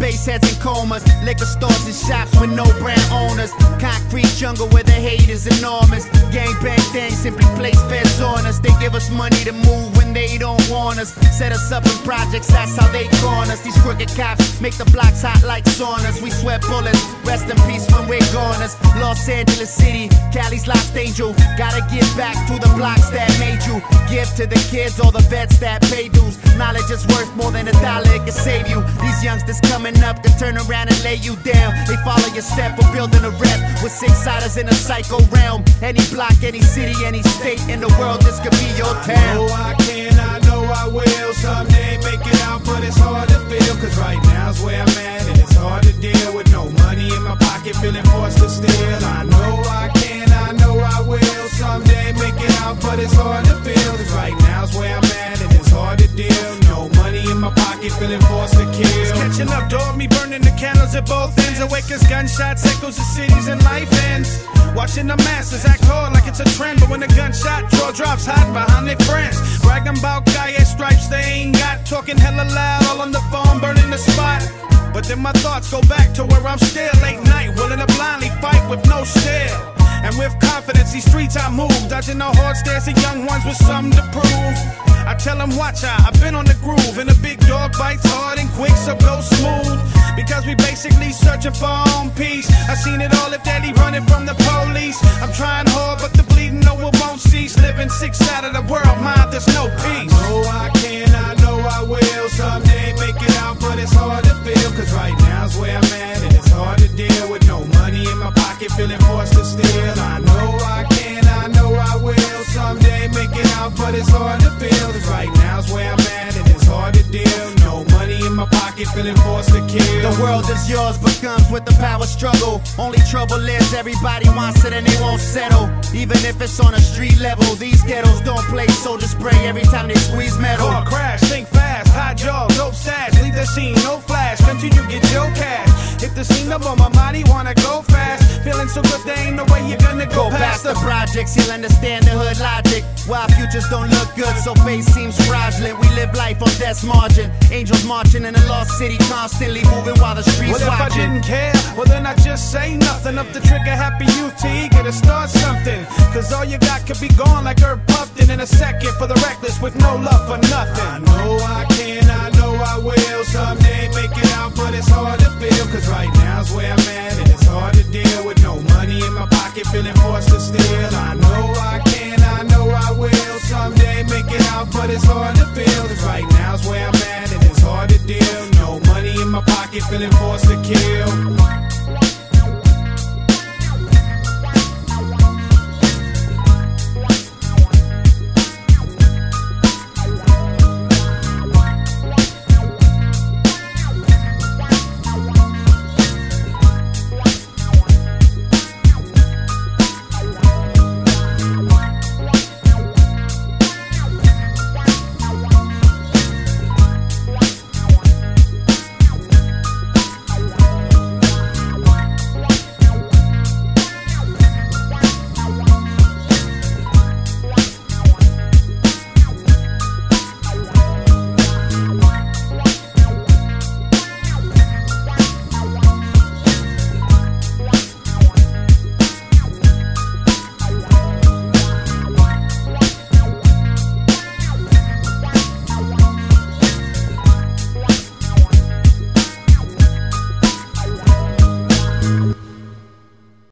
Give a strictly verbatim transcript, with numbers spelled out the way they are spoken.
face heads in comas, liquor stores and shops with no brand owners. Concrete jungle where the hate is enormous. Gangbang things simply place feds on us. They give us money to move when they don't want us. Set us up in projects, that's how they corner us. These crooked cops make the blocks hot like saunas. We sweat bullets, rest in peace when we're goners. Los Angeles City, Cali's lost angel. Gotta give back to the blocks that made you. Give to the kids, all the vets that pay dues. Knowledge is worth more than a dollar, it can save you. These youngsters coming up can turn around and lay you down. They follow your step for building a rep with six-siders in a psycho realm. Any block, any city, any state in the world, this could be your town. I know I can, I know I will. Someday make it out, but it's hard to feel. Cause right now's where I'm at, and it's hard to deal with no money in my pocket, feeling forced to steal. I know I can, I know I will. Someday make it out, but it's hard to feel. Cause right now's where I'm at, and it's hard to deal. No money in my pocket, feeling forced to kill. It's catching up, dog, me burning the candles at both ends. Awake as gunshots echoes the cities and life ends. Watching the masses act hard like it's a trend, but when the gunshot draw drops hot behind their friends, bragging about Gaia stripes they ain't got, talking hella loud all on the phone, burning the spot. But then my thoughts go back to where I'm still, late night, willing to blindly fight with no steel. And with confidence, these streets I move, dodging the hard stares of young ones with something to prove. I tell them, watch out, I've been on the groove, and a big dog bites hard and quick, so go smooth. Because we basically searching for our own peace. I seen it all if daddy running from the police. I'm trying hard, but the bleeding, no, it won't cease. Living sick side of the world, mind, there's no peace. I know I can, I know I will. Someday make it out, but it's hard to feel. Cause right now's where I'm at, and it's hard to deal with no money in my pocket, feeling forced to steal. I know I can, I know I will. Someday make it out, but it's hard to feel. Cause right now's where I'm at, and it's hard to deal. No money in my pocket, feeling forced to kill. The world is yours, but comes with the power struggle. Only trouble is everybody wants it and they won't settle. Even if it's on a street level, these ghettos don't play soldier spray every time they squeeze metal. Car crash, think fast, hot jaw, dope stash. Leave the scene, no flash, continue get your cash. Hit the scene up on my body, wanna go fast. Feeling so good, there ain't no way you're gonna go, Go past past the projects, you'll understand the hood logic. While futures don't look good, so fate seems fraudulent. We live life on death's margin. Angels marching in a lost city, constantly moving while the streets Well, if I watching. didn't care, well then I just say nothing. Up the trigger, happy U T, gotta start something. Cause all you got could be gone like Herb Puffin in a second for the reckless with no love for nothing. I know I can, I know I will. Someday make it out, but it's hard to feel. Cause right now's where I'm at, and it's hard to deal with no money in my pocket, feeling forced to steal. I know I can, I know I will. Someday make it out, but it's hard to feel. Cause right now's where I'm at, and it's hard to deal. No money in my pocket, feeling forced to